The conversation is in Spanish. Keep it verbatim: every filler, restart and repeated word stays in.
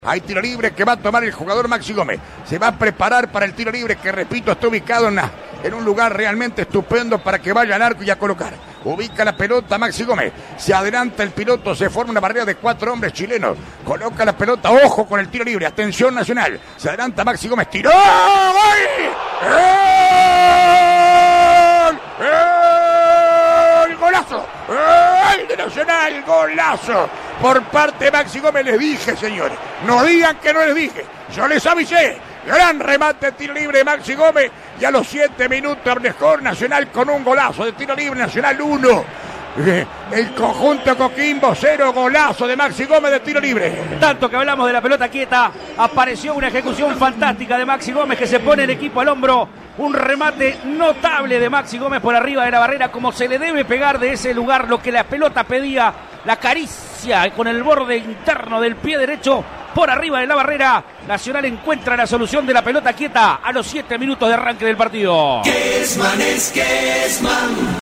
Hay tiro libre que va a tomar el jugador Maxi Gómez. Se va a preparar para el tiro libre que, repito, está ubicado en, la, en un lugar realmente estupendo para que vaya al arco y a colocar. Ubica la pelota Maxi Gómez. Se adelanta el piloto. Se forma una barrera de cuatro hombres chilenos. Coloca la pelota. Ojo con el tiro libre. Atención Nacional. Se adelanta Maxi Gómez. ¡Tiró! ¡Gol! ¡Gol! ¡Gol! ¡Golazo! ¡Gol de Nacional! ¡Golazo! Por parte de Maxi Gómez. Les dije, señores. No digan que no les dije. Yo les avisé. Gran remate, tiro libre de Maxi Gómez. Y a los siete minutos mejor Nacional con un golazo de tiro libre. Nacional uno. El conjunto Coquimbo cero. Golazo de Maxi Gómez de tiro libre. Tanto que hablamos de la pelota quieta, apareció una ejecución fantástica de Maxi Gómez que se pone el equipo al hombro. Un remate notable de Maxi Gómez por arriba de la barrera, como se le debe pegar de ese lugar lo que la pelota pedía, la caricia con el borde interno del pie derecho por arriba de la barrera. Nacional encuentra la solución de la pelota quieta a los siete minutos de arranque del partido. Kesman es Kesman.